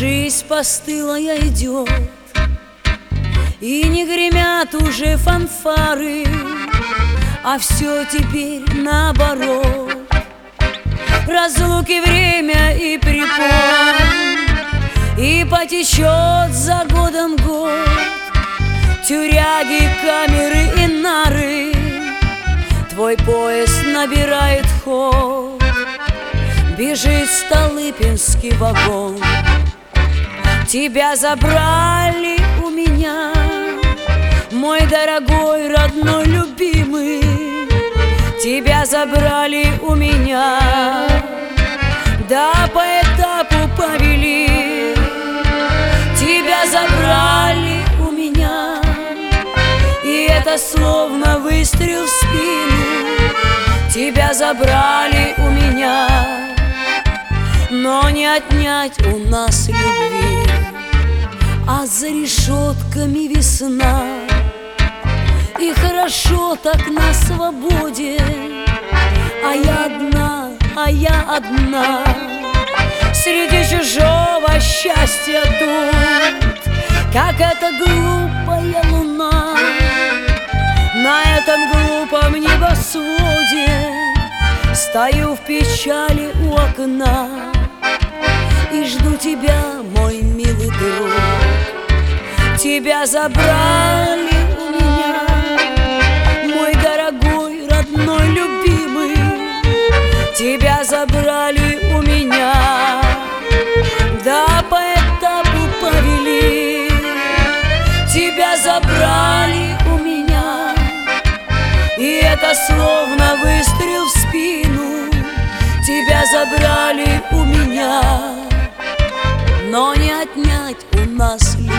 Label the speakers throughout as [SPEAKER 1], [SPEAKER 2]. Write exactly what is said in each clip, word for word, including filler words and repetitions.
[SPEAKER 1] Жизнь постылая идет, и не гремят уже фанфары, а все теперь наоборот. Разлуки, время и препон, и потечет за годом год. Тюряги, камеры и нары, твой поезд набирает ход. Бежит столыпинский вагон. Тебя забрали у меня, мой дорогой, родной, любимый. Тебя забрали у меня, да по этапу повели. Тебя забрали у меня, и это словно выстрел в спину. Тебя забрали у меня, но не отнять у нас любви. А за решетками весна, и хорошо так на свободе. А я одна, а я одна, среди чужого счастья тут, как эта глупая луна на этом глупом небосводе. Стою в печали у окна и жду тебя, мой милый друг. Тебя забрали у меня, мой дорогой, родной, любимый. Тебя забрали у меня, да по этапу повели. Тебя забрали у меня, и это словно выстрел в спину. Тебя забрали у меня, но не отнять у нас любви.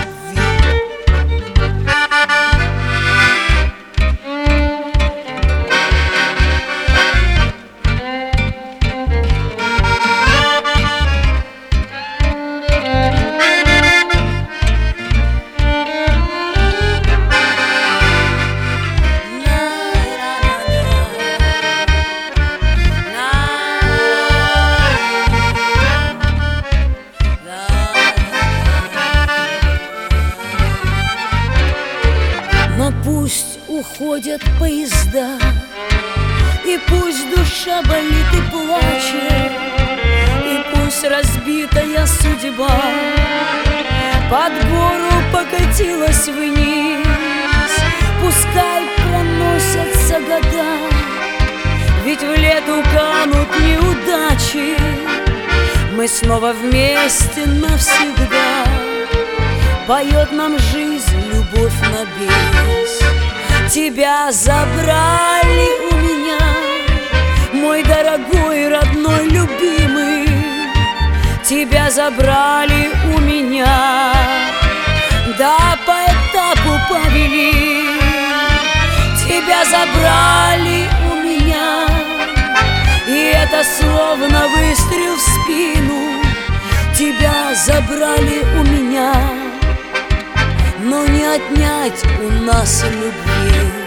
[SPEAKER 1] Но пусть уходят поезда, и пусть душа болит и плачет, и пусть разбитая судьба под гору покатилась вниз. Пускай проносятся года, ведь в лету канут неудачи. Мы снова вместе навсегда. Поет нам жизнь любовь на бис. Тебя забрали у меня, мой дорогой, родной, любимый. Тебя забрали у меня, да по этапу повели. Тебя забрали у меня, и это словно выстрел в спину. Тебя забрали у меня, но не отнять у нас любви.